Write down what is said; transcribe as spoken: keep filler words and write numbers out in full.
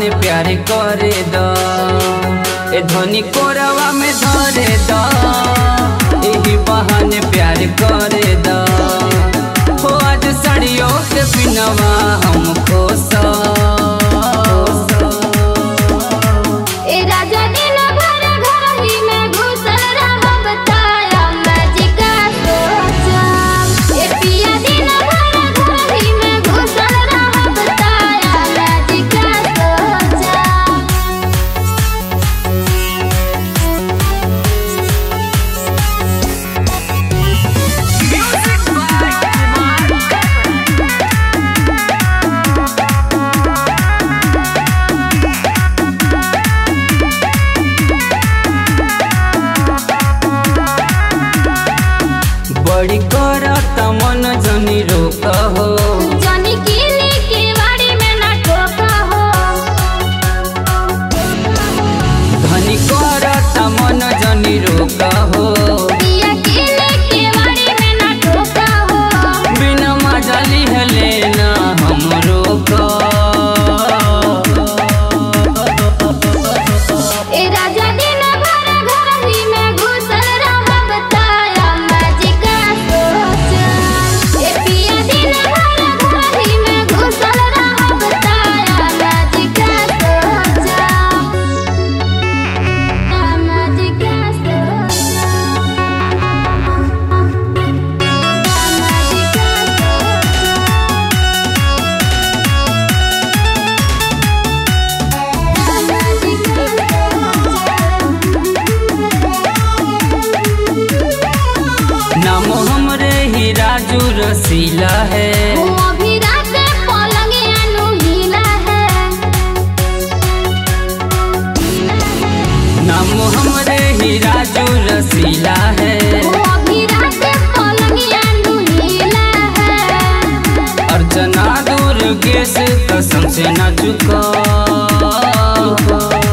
बहाने प्यार करे द ए धनी कोरवा में धरे द एही बहाने प्यार करे द हो आज साड़ियों के बिनवा हमको सा बड़ी करता मन जनी रोक हो जनी किली के बाड़ी में ना ठोका हो धनी करता मन जनी रोक हो पिया किली के बाड़ी में ना ठोका हो बिना मजाली है लेना हम रोक ए राजा दिन भर घर ही में घुसल रहा बताया मैजिक सोचा ए पिया दिन भर घर ही में घुसल रहा बताया मैजिक सोचा मैजिक नाम हमरे ही राजू रसीला है वो अभी रात पलंग अनुहीला है नाम हमरे ही राजू रसीला है वो अभी रात पलंग अनुहीला है अर्चना दूर गेस कसम से न चुका